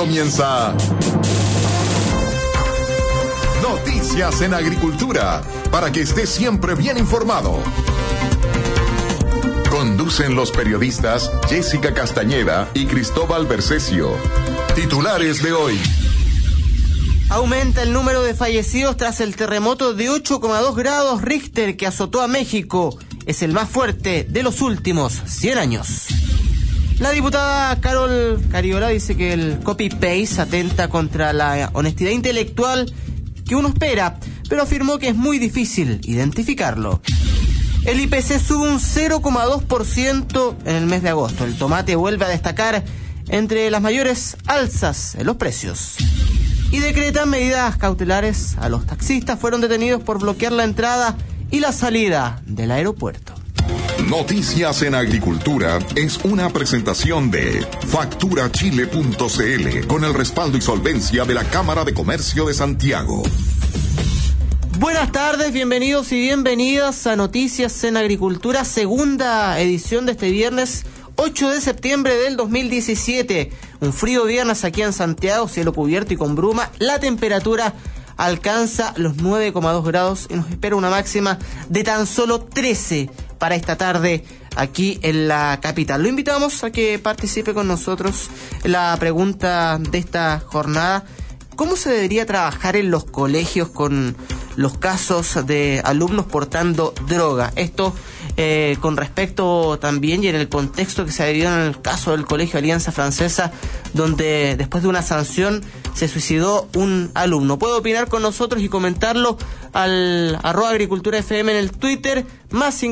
comienza Noticias en Agricultura, para que esté siempre bien informado. Conducen los periodistas Jessica Castañeda y Cristóbal Bercesio. Titulares de hoy. Aumenta el número de fallecidos tras el terremoto de 8,2 grados Richter que azotó a México. Es el más fuerte de los últimos 100 años. La diputada Carol Cariola dice que el copy-paste atenta contra la honestidad intelectual que uno espera, pero afirmó que es muy difícil identificarlo. El IPC sube un 0,2% en el mes de agosto. El tomate vuelve a destacar entre las mayores alzas en los precios. Y decretan medidas cautelares a los taxistas. Fueron detenidos por bloquear la entrada y la salida del aeropuerto. Noticias en Agricultura es una presentación de facturachile.cl con el respaldo y solvencia de la Cámara de Comercio de Santiago. Buenas tardes, bienvenidos y bienvenidas a Noticias en Agricultura, segunda edición de este viernes 8 de septiembre del 2017. Un frío viernes aquí en Santiago, cielo cubierto y con bruma. La temperatura alcanza los 9,2 grados y nos espera una máxima de tan solo 13 para esta tarde aquí en la capital. Lo invitamos a que participe con nosotros en la pregunta de esta jornada. ¿Cómo se debería trabajar en los colegios con los casos de alumnos portando droga? Esto con respecto también y en el contexto que se ha vivido en el caso del Colegio Alianza Francesa, donde después de una sanción se suicidó un alumno. Puede opinar con nosotros y comentarlo al @agriculturafm en el Twitter, más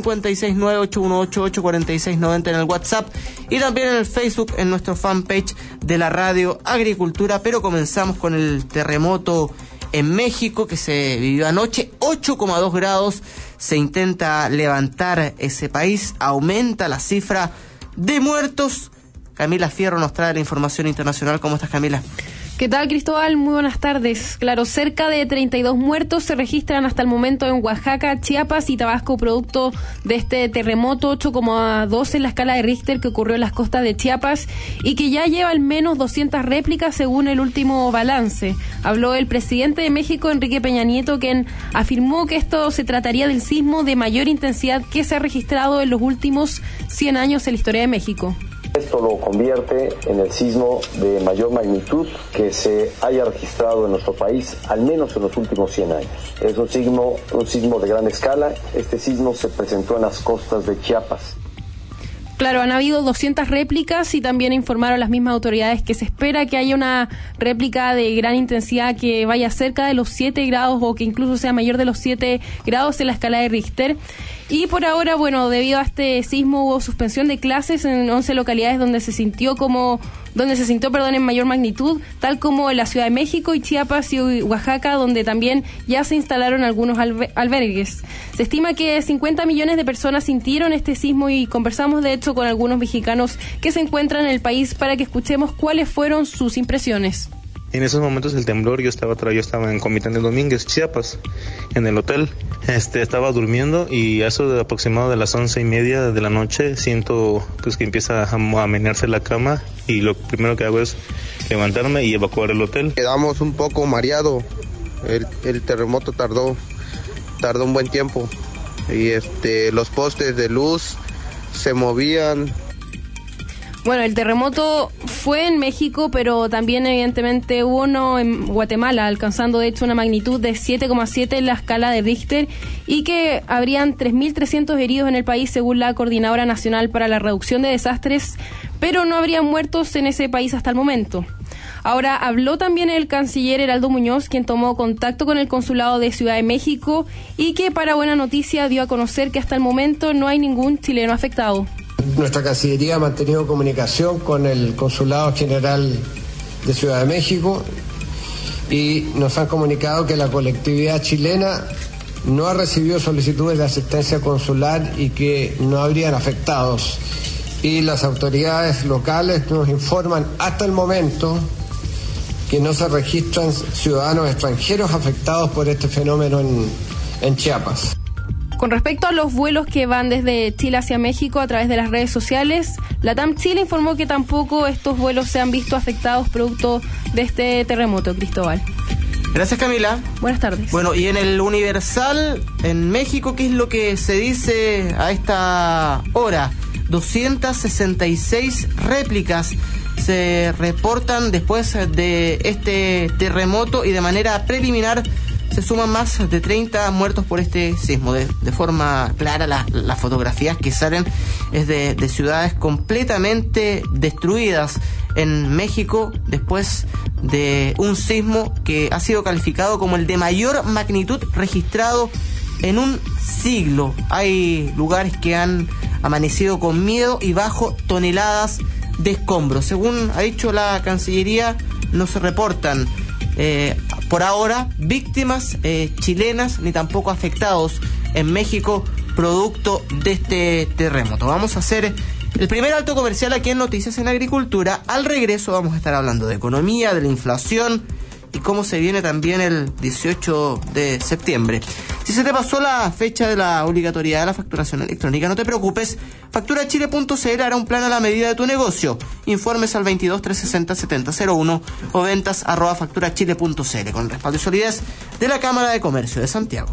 569-818-84690 en el WhatsApp y también en el Facebook, en nuestro fanpage de la Radio Agricultura. Pero comenzamos con el terremoto en México que se vivió anoche, 8,2 grados. Se intenta levantar ese país, aumenta la cifra de muertos. Camila Fierro nos trae la información internacional. ¿Cómo estás, Camila? ¿Qué tal, Cristóbal? Muy buenas tardes. Claro, cerca de 32 muertos se registran hasta el momento en Oaxaca, Chiapas y Tabasco, producto de este terremoto 8,2 en la escala de Richter que ocurrió en las costas de Chiapas y que ya lleva al menos 200 réplicas según el último balance. Habló el presidente de México, Enrique Peña Nieto, quien afirmó que esto se trataría del sismo de mayor intensidad que se ha registrado en los últimos 100 años en la historia de México. Esto lo convierte en el sismo de mayor magnitud que se haya registrado en nuestro país, al menos en los últimos 100 años. Es un sismo de gran escala. Este sismo se presentó en las costas de Chiapas. Claro, han habido 200 réplicas y también informaron las mismas autoridades que se espera que haya una réplica de gran intensidad que vaya cerca de los 7 grados o que incluso sea mayor de los 7 grados en la escala de Richter. Y por ahora, bueno, debido a este sismo hubo suspensión de clases en 11 localidades donde se sintió en mayor magnitud, tal como en la Ciudad de México y Chiapas y Oaxaca, donde también ya se instalaron algunos albergues. Se estima que 50 millones de personas sintieron este sismo y conversamos de hecho con algunos mexicanos que se encuentran en el país para que escuchemos cuáles fueron sus impresiones. En esos momentos el temblor, yo estaba en Comitán de Domínguez, Chiapas, en el hotel. Estaba durmiendo y a eso de aproximado de las 11:30 de la noche siento pues que empieza a menearse la cama y lo primero que hago es levantarme y evacuar el hotel. Quedamos un poco mareados. El terremoto tardó un buen tiempo y los postes de luz se movían. Bueno, el terremoto fue en México, pero también evidentemente hubo uno en Guatemala, alcanzando de hecho una magnitud de 7,7 en la escala de Richter y que habrían 3.300 heridos en el país según la Coordinadora Nacional para la Reducción de Desastres, pero no habrían muertos en ese país hasta el momento. Ahora, habló también el canciller Heraldo Muñoz, quien tomó contacto con el consulado de Ciudad de México y que para buena noticia dio a conocer que hasta el momento no hay ningún chileno afectado. Nuestra Cancillería ha mantenido comunicación con el Consulado General de Ciudad de México y nos han comunicado que la colectividad chilena no ha recibido solicitudes de asistencia consular y que no habrían afectados. Y las autoridades locales nos informan hasta el momento que no se registran ciudadanos extranjeros afectados por este fenómeno en Chiapas. Con respecto a los vuelos que van desde Chile hacia México a través de las redes sociales, LATAM Chile informó que tampoco estos vuelos se han visto afectados producto de este terremoto, Cristóbal. Gracias, Camila. Buenas tardes. Bueno, y en el Universal, en México, ¿qué es lo que se dice a esta hora? 266 réplicas se reportan después de este terremoto y de manera preliminar se suman más de 30 muertos por este sismo. De forma clara, las fotografías que salen es de ciudades completamente destruidas en México después de un sismo que ha sido calificado como el de mayor magnitud registrado en un siglo. Hay lugares que han amanecido con miedo y bajo toneladas de escombros. Según ha dicho la Cancillería, no se reportan por ahora víctimas chilenas ni tampoco afectados en México producto de este terremoto. Vamos a hacer el primer alto comercial aquí en Noticias en Agricultura. Al regreso vamos a estar hablando de economía, de la inflación y cómo se viene también el 18 de septiembre. Si se te pasó la fecha de la obligatoriedad de la facturación electrónica, no te preocupes. Facturachile.cl hará un plan a la medida de tu negocio. Informes al 22 360 7001 o ventas @facturachile.cl con respaldo y solidez de la Cámara de Comercio de Santiago.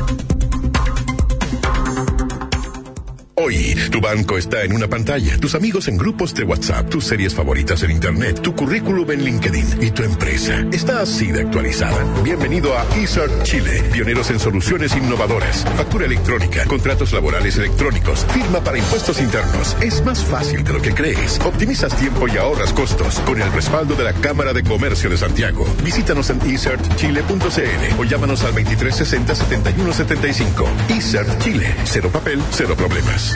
Hoy, tu banco está en una pantalla, tus amigos en grupos de WhatsApp, tus series favoritas en Internet, tu currículum en LinkedIn y tu empresa está así de actualizada. Bienvenido a eCert Chile, pioneros en soluciones innovadoras, factura electrónica, contratos laborales electrónicos, firma para impuestos internos. Es más fácil de lo que crees. Optimizas tiempo y ahorras costos con el respaldo de la Cámara de Comercio de Santiago. Visítanos en ecertchile.cl o llámanos al 2360 7175. eCert Chile, cero papel, cero problemas.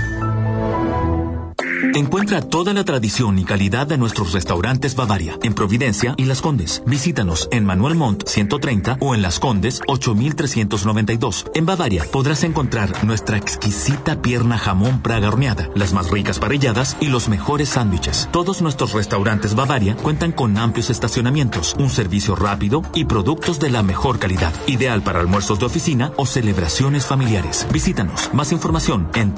Encuentra toda la tradición y calidad de nuestros restaurantes Bavaria en Providencia y Las Condes. Visítanos en Manuel Montt 130 o en Las Condes 8392. En Bavaria podrás encontrar nuestra exquisita pierna jamón Praga horneada, las más ricas parrilladas y los mejores sándwiches. Todos nuestros restaurantes Bavaria cuentan con amplios estacionamientos, un servicio rápido y productos de la mejor calidad, ideal para almuerzos de oficina o celebraciones familiares. Visítanos. Más información en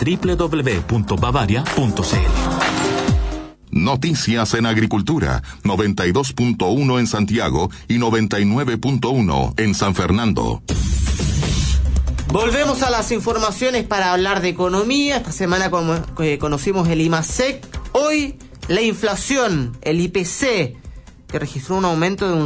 www.bavaria.cl. Noticias en Agricultura, 92.1 en Santiago y 99.1 en San Fernando. Volvemos a las informaciones para hablar de economía. Esta semana conocimos el IMASEC. Hoy la inflación, el IPC, que registró un aumento de un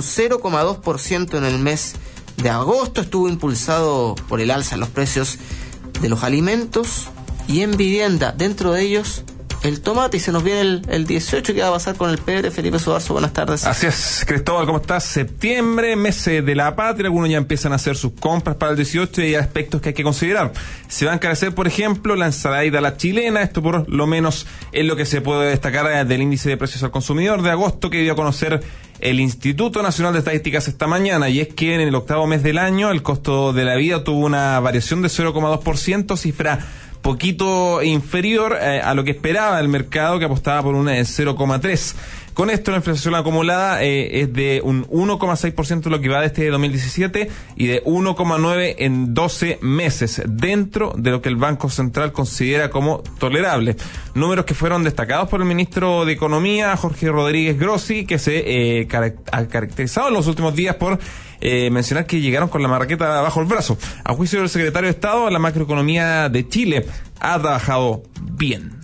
0,2% en el mes de agosto. Estuvo impulsado por el alza en los precios de los alimentos y en vivienda. Dentro de ellos el tomate, y se nos viene el 18. ¿Qué va a pasar con el pebre? Felipe Sobarzo, buenas tardes. Así es, Cristóbal, ¿cómo estás? Septiembre, mes de la patria, algunos ya empiezan a hacer sus compras para el 18 y hay aspectos que hay que considerar. Se va a encarecer, por ejemplo, la ensaladita a la chilena, esto por lo menos es lo que se puede destacar del índice de precios al consumidor de agosto que dio a conocer el Instituto Nacional de Estadísticas esta mañana, y es que en el octavo mes del año el costo de la vida tuvo una variación de 0,2%, cifra poquito inferior a lo que esperaba el mercado, que apostaba por un 0,3%. Con esto la inflación acumulada es de un 1,6% lo que va de este 2017 y de 1,9% en 12 meses, dentro de lo que el Banco Central considera como tolerable. Números que fueron destacados por el ministro de Economía, Jorge Rodríguez Grossi, que se ha caracterizado en los últimos días por mencionar que llegaron con la marraqueta bajo el brazo. A juicio del secretario de Estado, la macroeconomía de Chile ha trabajado bien.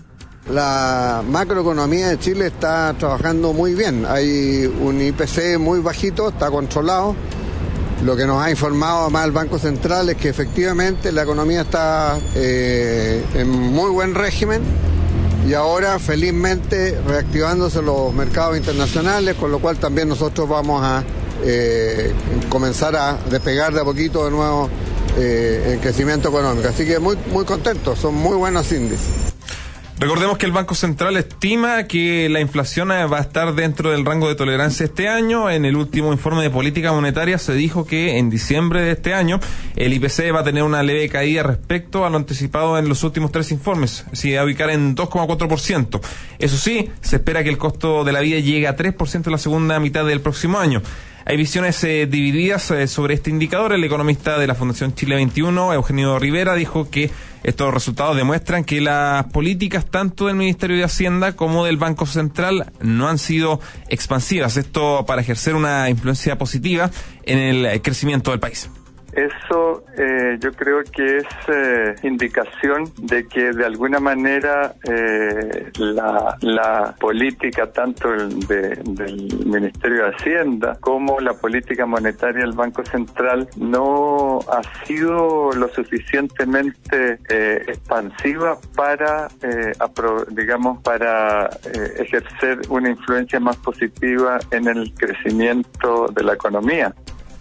La macroeconomía de Chile está trabajando muy bien. Hay un IPC muy bajito, está controlado. Lo que nos ha informado además el Banco Central es que efectivamente la economía está en muy buen régimen y ahora felizmente reactivándose los mercados internacionales, con lo cual también nosotros vamos a comenzar a despegar de a poquito de nuevo en crecimiento económico. Así que muy contentos, son muy buenos índices. Recordemos que el Banco Central estima que la inflación va a estar dentro del rango de tolerancia este año. En el último informe de política monetaria se dijo que en diciembre de este año el IPC va a tener una leve caída respecto a lo anticipado en los últimos 3 informes, se va a ubicar en 2,4%. Eso sí, se espera que el costo de la vida llegue a 3% en la segunda mitad del próximo año. Hay visiones divididas sobre este indicador. El economista de la Fundación Chile 21, Eugenio Rivera, dijo que estos resultados demuestran que las políticas tanto del Ministerio de Hacienda como del Banco Central no han sido expansivas. Esto para ejercer una influencia positiva en el crecimiento del país. Eso yo creo que es indicación de que de alguna manera la política tanto del Ministerio de Hacienda como la política monetaria del Banco Central no ha sido lo suficientemente expansiva para ejercer una influencia más positiva en el crecimiento de la economía.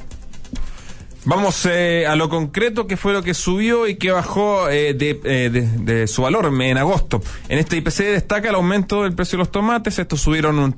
Vamos a lo concreto, que fue lo que subió y que bajó de su valor en agosto. En este IPC destaca el aumento del precio de los tomates. Estos subieron un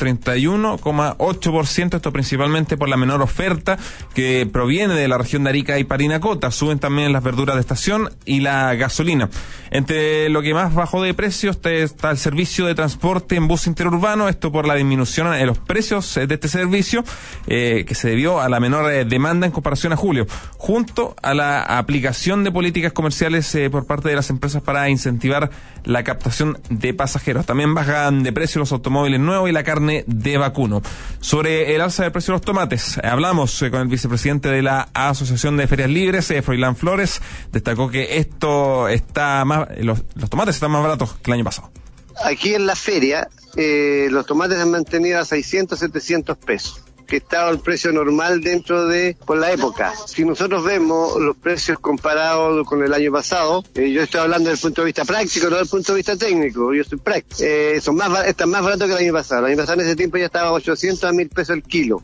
31,8%, esto principalmente por la menor oferta que proviene de la región de Arica y Parinacota. Suben también las verduras de estación y la gasolina. Entre lo que más bajó de precios está el servicio de transporte en bus interurbano, esto por la disminución en los precios de este servicio, que se debió a la menor demanda en comparación a julio, junto a la aplicación de políticas comerciales por parte de las empresas para incentivar la captación de pasajeros. También bajan de precio los automóviles nuevos y la carne de vacuno. Sobre el alza del precio de los tomates, hablamos con el vicepresidente de la Asociación de Ferias Libres, Froilán Flores. Destacó que esto está más, los tomates están más baratos que el año pasado. Aquí en la feria los tomates se han mantenido a 600, 700 pesos. Que estaba el precio normal por la época. Si nosotros vemos los precios comparados con el año pasado, yo estoy hablando desde el punto de vista práctico, no desde el punto de vista técnico, yo soy práctico. Están más baratos que el año pasado. El año pasado en ese tiempo ya estaba 800 a 1000 pesos el kilo.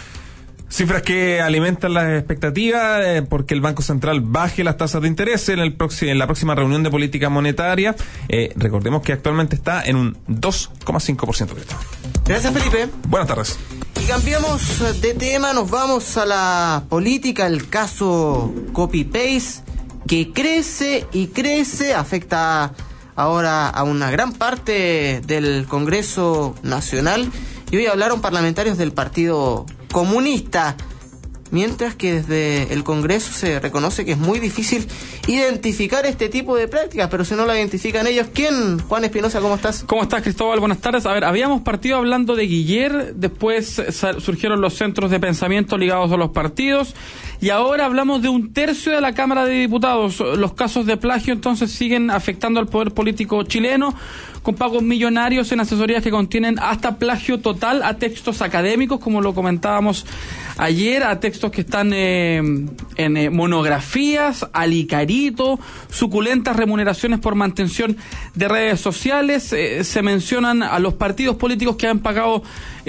Cifras que alimentan las expectativas porque el Banco Central baje las tasas de interés en la próxima reunión de política monetaria. Recordemos que actualmente está en un 2,5%. Gracias, Felipe. Buenas tardes. Y cambiamos de tema, nos vamos a la política, el caso copy-paste, que crece y crece, afecta ahora a una gran parte del Congreso Nacional, y hoy hablaron parlamentarios del Partido Comunista, mientras que desde el Congreso se reconoce que es muy difícil identificar este tipo de prácticas, pero si no la identifican ellos, ¿quién? Juan Espinosa, ¿cómo estás? ¿Cómo estás, Cristóbal? Buenas tardes. A ver, habíamos partido hablando de Guiller, después surgieron los centros de pensamiento ligados a los partidos, y ahora hablamos de un tercio de la Cámara de Diputados. Los casos de plagio entonces siguen afectando al poder político chileno, con pagos millonarios en asesorías que contienen hasta plagio total a textos académicos, como lo comentábamos ayer, a textos que están en monografías, al Icarito, suculentas remuneraciones por mantención de redes sociales. Se mencionan a los partidos políticos que han pagado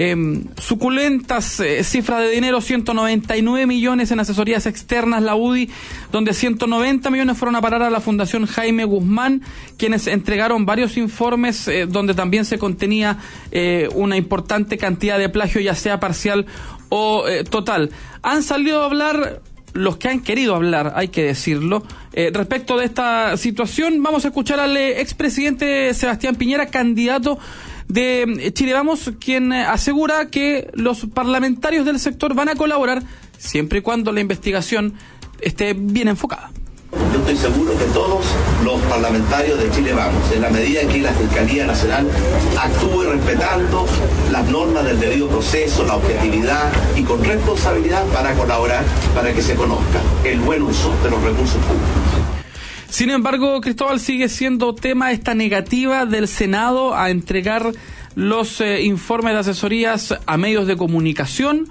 suculentas cifras de dinero, 199 millones en asesorías externas, la UDI, donde 190 millones fueron a parar a la Fundación Jaime Guzmán, quienes entregaron varios informes donde también se contenía una importante cantidad de plagio, ya sea parcial o total. Han salido a hablar los que han querido hablar, hay que decirlo, respecto de esta situación. Vamos a escuchar al expresidente Sebastián Piñera, candidato de Chile Vamos, quien asegura que los parlamentarios del sector van a colaborar siempre y cuando la investigación esté bien enfocada. Yo estoy seguro que todos los parlamentarios de Chile Vamos, en la medida en que la Fiscalía Nacional actúe respetando las normas del debido proceso, la objetividad y con responsabilidad, para colaborar para que se conozca el buen uso de los recursos públicos. Sin embargo, Cristóbal, sigue siendo tema esta negativa del Senado a entregar los informes de asesorías a medios de comunicación,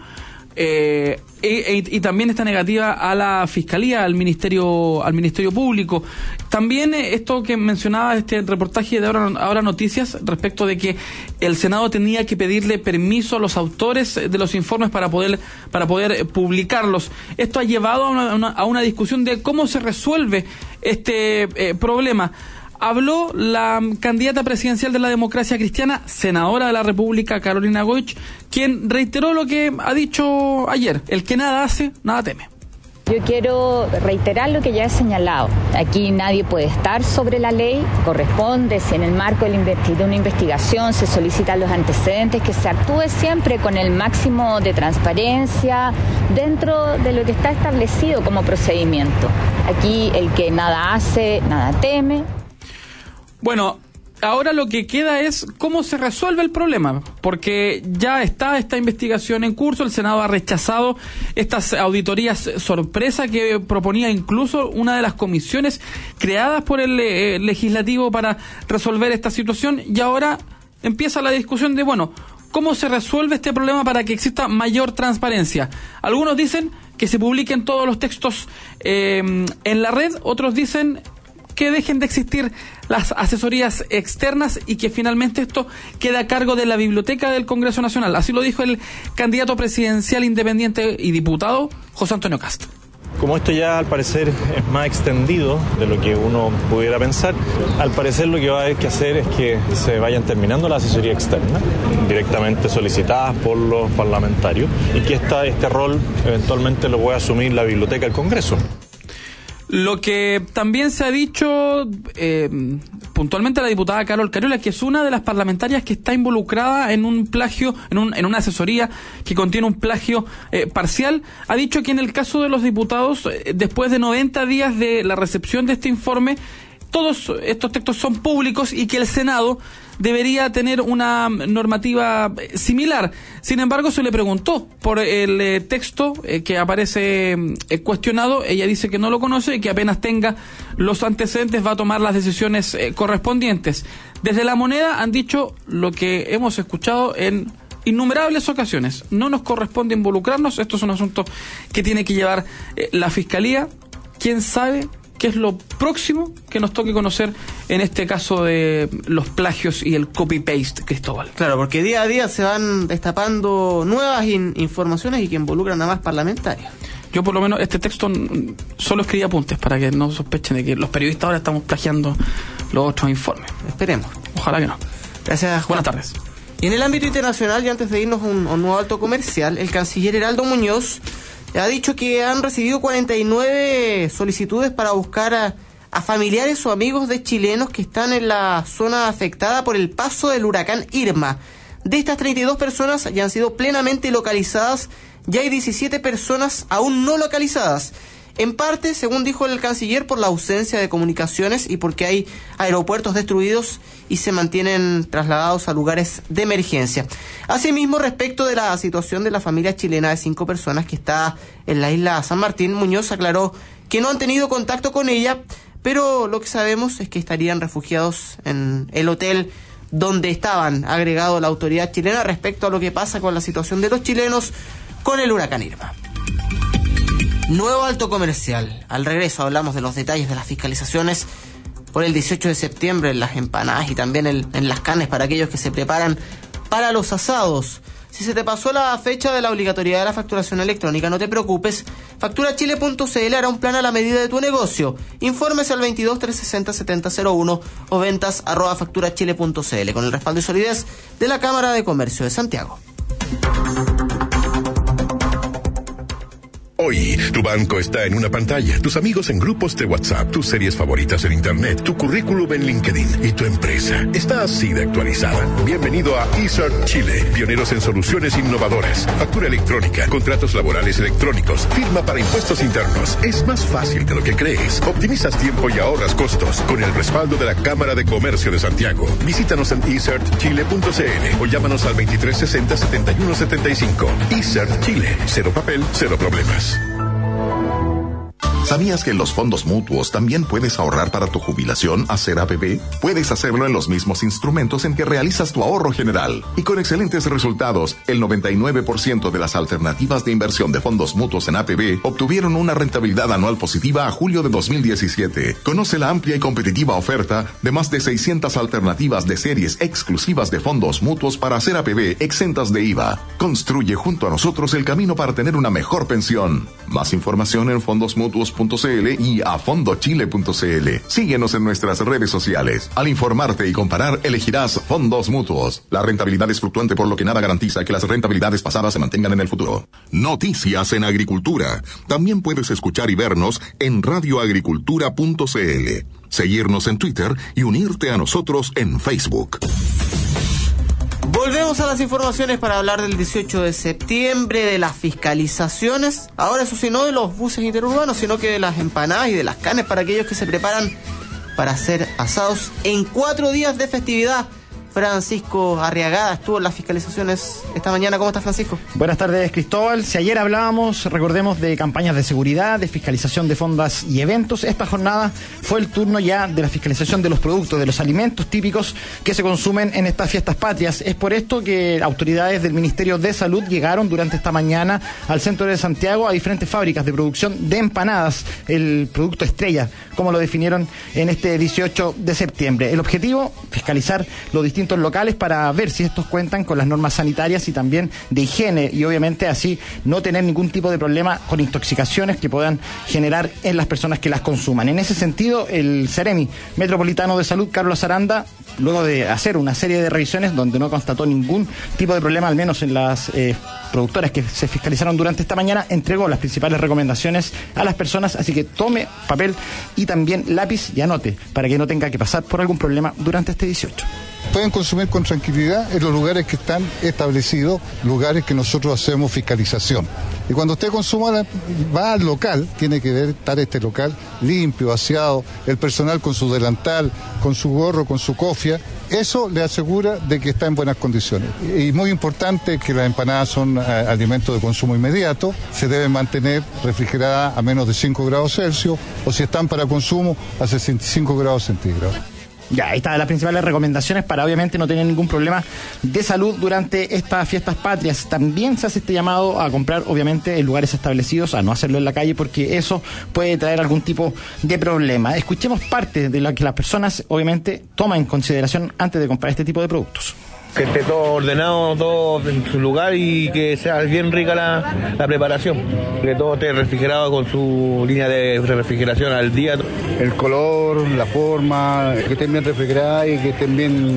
y también esta negativa a la Fiscalía, al Ministerio Público. También esto que mencionaba este reportaje de Ahora Noticias, respecto de que el Senado tenía que pedirle permiso a los autores de los informes para poder publicarlos. Esto ha llevado a una discusión de cómo se resuelve este problema. Habló la candidata presidencial de la Democracia Cristiana, senadora de la República, Carolina Goich, quien reiteró lo que ha dicho ayer: el que nada hace, nada teme. Yo quiero reiterar lo que ya he señalado. Aquí nadie puede estar sobre la ley. Corresponde, si en el marco de una investigación se solicitan los antecedentes, que se actúe siempre con el máximo de transparencia dentro de lo que está establecido como procedimiento. Aquí el que nada hace, nada teme. Bueno, ahora lo que queda es cómo se resuelve el problema, porque ya está esta investigación en curso. El Senado ha rechazado estas auditorías sorpresa que proponía incluso una de las comisiones creadas por el legislativo para resolver esta situación, y ahora empieza la discusión de, bueno, ¿cómo se resuelve este problema para que exista mayor transparencia? Algunos dicen que se publiquen todos los textos en la red, otros dicen que dejen de existir las asesorías externas y que finalmente esto queda a cargo de la Biblioteca del Congreso Nacional. Así lo dijo el candidato presidencial independiente y diputado José Antonio Kast. Como esto ya al parecer es más extendido de lo que uno pudiera pensar, al parecer lo que va a haber que hacer es que se vayan terminando la asesoría externa, directamente solicitadas por los parlamentarios, y que este rol eventualmente lo pueda asumir la Biblioteca del Congreso. Lo que también se ha dicho puntualmente la diputada Carol Cariola, que es una de las parlamentarias que está involucrada en un plagio, en una asesoría que contiene un plagio parcial, ha dicho que en el caso de los diputados, después de 90 días de la recepción de este informe, todos estos textos son públicos y que el Senado debería tener una normativa similar. Sin embargo, se le preguntó por el texto que aparece cuestionado. Ella dice que no lo conoce y que apenas tenga los antecedentes va a tomar las decisiones correspondientes. Desde La Moneda han dicho lo que hemos escuchado en innumerables ocasiones. No nos corresponde involucrarnos. Esto es un asunto que tiene que llevar la Fiscalía. ¿Quién sabe qué es lo próximo que nos toque conocer en este caso de los plagios y el copy-paste, Cristóbal? Claro, porque día a día se van destapando nuevas informaciones y que involucran a más parlamentarios. Yo por lo menos este texto solo escribí apuntes para que no sospechen de que los periodistas ahora estamos plagiando los otros informes. Esperemos. Ojalá que no. Gracias, Juan. Buenas tardes. Y en el ámbito internacional, y antes de irnos a un nuevo alto comercial, el canciller Heraldo Muñoz ha dicho que han recibido 49 solicitudes para buscar a familiares o amigos de chilenos que están en la zona afectada por el paso del huracán Irma. De estas 32 personas ya han sido plenamente localizadas, ya hay 17 personas aún no localizadas. En parte, según dijo el canciller, por la ausencia de comunicaciones y porque hay aeropuertos destruidos y se mantienen trasladados a lugares de emergencia. Asimismo, respecto de la situación de la familia chilena de 5 personas que está en la isla San Martín, Muñoz aclaró que no han tenido contacto con ella, pero lo que sabemos es que estarían refugiados en el hotel donde estaban, agregado la autoridad chilena respecto a lo que pasa con la situación de los chilenos con el huracán Irma. Nuevo alto comercial. Al regreso hablamos de los detalles de las fiscalizaciones por el 18 de septiembre en las empanadas y también en las carnes para aquellos que se preparan para los asados. Si se te pasó la fecha de la obligatoriedad de la facturación electrónica, no te preocupes. Facturachile.cl hará un plan a la medida de tu negocio. Informes al 22 360 7001 o ventas @facturachile.cl con el respaldo y solidez de la Cámara de Comercio de Santiago. Hoy, tu banco está en una pantalla, tus amigos en grupos de WhatsApp, tus series favoritas en Internet, tu currículum en LinkedIn y tu empresa está así de actualizada. Bienvenido a eSearch Chile, pioneros en soluciones innovadoras. Factura electrónica, contratos laborales electrónicos, firma para impuestos internos. Es más fácil de lo que crees. Optimizas tiempo y ahorras costos con el respaldo de la Cámara de Comercio de Santiago. Visítanos en esearchchile.cl o llámanos al 2360 7175. eSearch Chile, cero papel, cero problemas. ¿Sabías que en los fondos mutuos también puedes ahorrar para tu jubilación, hacer APB? Puedes hacerlo en los mismos instrumentos en que realizas tu ahorro general. Y con excelentes resultados, el 99% de las alternativas de inversión de fondos mutuos en APB obtuvieron una rentabilidad anual positiva a julio de 2017. Conoce la amplia y competitiva oferta de más de 600 alternativas de series exclusivas de fondos mutuos para hacer APB exentas de IVA. Construye junto a nosotros el camino para tener una mejor pensión. Más información en fondosmutuos.cl. fondomutuos.cl y afondochile.cl. Síguenos en nuestras redes sociales. Al informarte y comparar, elegirás Fondos Mutuos. La rentabilidad es fluctuante, por lo que nada garantiza que las rentabilidades pasadas se mantengan en el futuro. Noticias en Agricultura. También puedes escuchar y vernos en radioagricultura.cl. Seguirnos en Twitter y unirte a nosotros en Facebook. Volvemos a las informaciones para hablar del 18 de septiembre, de las fiscalizaciones. Ahora, eso sí, no de los buses interurbanos, sino que de las empanadas y de las carnes para aquellos que se preparan para hacer asados en 4 días de festividad. Francisco Arriagada estuvo en las fiscalizaciones esta mañana. ¿Cómo está, Francisco? Buenas tardes, Cristóbal. Si ayer hablábamos, recordemos, de campañas de seguridad, de fiscalización de fondas y eventos, esta jornada fue el turno ya de la fiscalización de los productos, de los alimentos típicos que se consumen en estas fiestas patrias. Es por esto que autoridades del Ministerio de Salud llegaron durante esta mañana al centro de Santiago a diferentes fábricas de producción de empanadas, el producto estrella, como lo definieron en este 18 de septiembre. El objetivo, fiscalizar los distintos locales para ver si estos cuentan con las normas sanitarias y también de higiene, y obviamente así no tener ningún tipo de problema con intoxicaciones que puedan generar en las personas que las consuman. En ese sentido, el Ceremi Metropolitano de Salud, Carlos Aranda, luego de hacer una serie de revisiones donde no constató ningún tipo de problema, al menos en las productoras que se fiscalizaron durante esta mañana, entregó las principales recomendaciones a las personas, así que tome papel y también lápiz y anote para que no tenga que pasar por algún problema durante este 18. Pueden consumir con tranquilidad en los lugares que están establecidos, lugares que nosotros hacemos fiscalización. Y cuando usted consuma, va al local, tiene que ver estar este local limpio, aseado, el personal con su delantal, con su gorro, con su cofia. Eso le asegura de que está en buenas condiciones. Y muy importante que las empanadas son alimentos de consumo inmediato, se deben mantener refrigeradas a menos de 5 grados Celsius, o si están para consumo, a 65 grados centígrados. Ya, ahí están las principales recomendaciones para obviamente no tener ningún problema de salud durante estas fiestas patrias. También se hace este llamado a comprar obviamente en lugares establecidos, a no hacerlo en la calle, porque eso puede traer algún tipo de problema. Escuchemos parte de lo que las personas obviamente toman en consideración antes de comprar este tipo de productos. Que esté todo ordenado, todo en su lugar y que sea bien rica la preparación. Que todo esté refrigerado con su línea de refrigeración al día. El color, la forma, que estén bien refrigeradas y que estén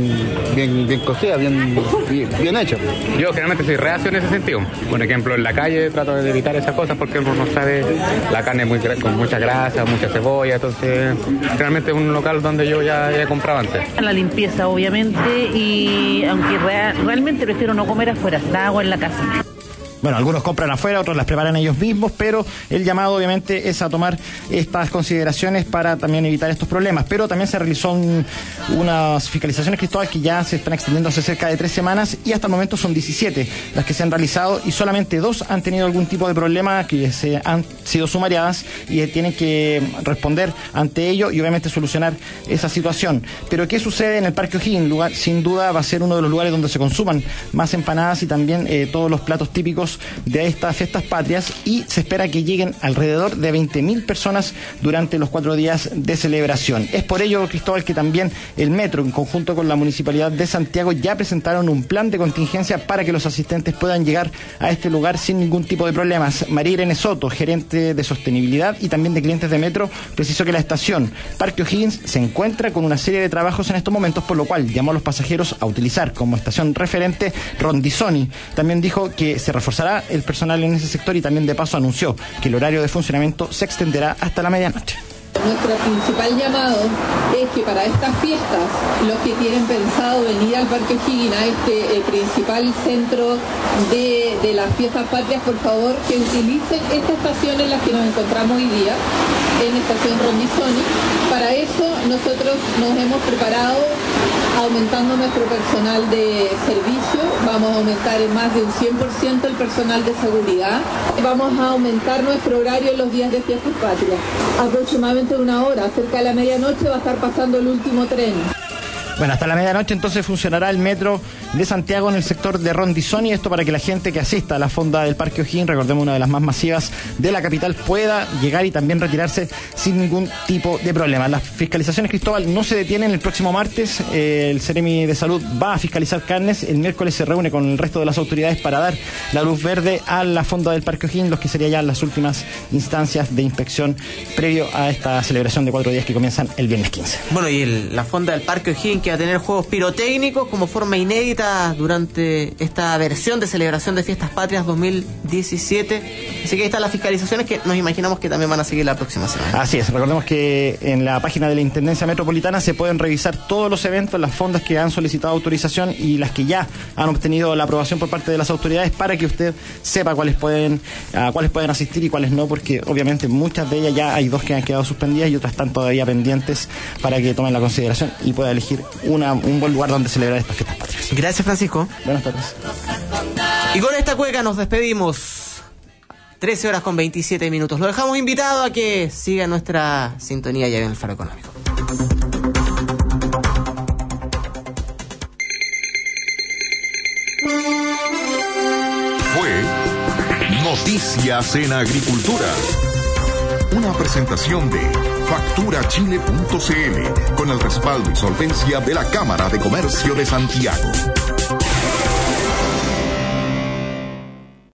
bien cocidas, bien hechas. Yo generalmente soy reacio en ese sentido. Por ejemplo, en la calle trato de evitar esas cosas porque uno no sabe, la carne es con mucha grasa, mucha cebolla, entonces generalmente es un local donde yo ya he comprado antes. La limpieza, obviamente, y aunque realmente prefiero no comer afuera, la hago en la casa. Bueno, algunos compran afuera, otros las preparan ellos mismos, pero el llamado obviamente es a tomar estas consideraciones para también evitar estos problemas. Pero también se realizó unas fiscalizaciones, Cristóbal, que ya se están extendiendo hace cerca de 3 semanas y hasta el momento son 17 las que se han realizado y solamente 2 han tenido algún tipo de problema, que se han sido sumariadas y tienen que responder ante ello y obviamente solucionar esa situación. Pero ¿qué sucede en el Parque O'Higgins? Sin duda va a ser uno de los lugares donde se consuman más empanadas y también todos los platos típicos de estas fiestas patrias, y se espera que lleguen alrededor de 20.000 personas durante los 4 días de celebración. Es por ello, Cristóbal, que también el Metro, en conjunto con la Municipalidad de Santiago, ya presentaron un plan de contingencia para que los asistentes puedan llegar a este lugar sin ningún tipo de problemas. María Irene Soto, gerente de sostenibilidad y también de clientes de Metro, precisó que la estación Parque O'Higgins se encuentra con una serie de trabajos en estos momentos, por lo cual llamó a los pasajeros a utilizar como estación referente Rondizoni. También dijo que se reforzará el personal en ese sector y también de paso anunció que el horario de funcionamiento se extenderá hasta la medianoche. Nuestro principal llamado es que para estas fiestas, los que tienen pensado venir al Parque O'Higgins, a este principal centro de las fiestas patrias, por favor, que utilicen esta estación en la que nos encontramos hoy día, en estación Rondizoni. Para eso nosotros nos hemos preparado aumentando nuestro personal de servicio, vamos a aumentar en más de un 100% el personal de seguridad, vamos a aumentar nuestro horario en los días de fiestas patrias. Aproximadamente 1 hora, cerca de la medianoche, va a estar pasando el último tren. Bueno, hasta la medianoche entonces funcionará el metro de Santiago en el sector de Rondizón, y esto para que la gente que asista a la fonda del Parque O'Higgins, recordemos una de las más masivas de la capital, pueda llegar y también retirarse sin ningún tipo de problema. Las fiscalizaciones, Cristóbal, no se detienen. El próximo martes el Ceremi de Salud va a fiscalizar carnes. El miércoles se reúne con el resto de las autoridades para dar la luz verde a la fonda del Parque O'Higgins, los que serían ya las últimas instancias de inspección previo a esta celebración de 4 días que comienzan el viernes 15. Bueno, y la fonda del Parque O'Higgins, que va a tener juegos pirotécnicos como forma inédita durante esta versión de celebración de Fiestas Patrias 2017. Así que ahí están las fiscalizaciones que nos imaginamos que también van a seguir la próxima semana. Así es, recordemos que en la página de la Intendencia Metropolitana se pueden revisar todos los eventos, las fondas que han solicitado autorización y las que ya han obtenido la aprobación por parte de las autoridades, para que usted sepa cuáles pueden asistir y cuáles no, porque obviamente muchas de ellas ya hay 2 que han quedado suspendidas y otras están todavía pendientes, para que tomen la consideración y pueda elegir un buen lugar donde celebrar estas Fiestas Patrias. Gracias, Francisco. Buenas tardes. Y con esta cueca nos despedimos. 13 horas con 27 minutos. Lo dejamos invitado a que siga nuestra sintonía ya en el Faro Económico. Fue Noticias en Agricultura. Una presentación de facturachile.cl con el respaldo y solvencia de la Cámara de Comercio de Santiago.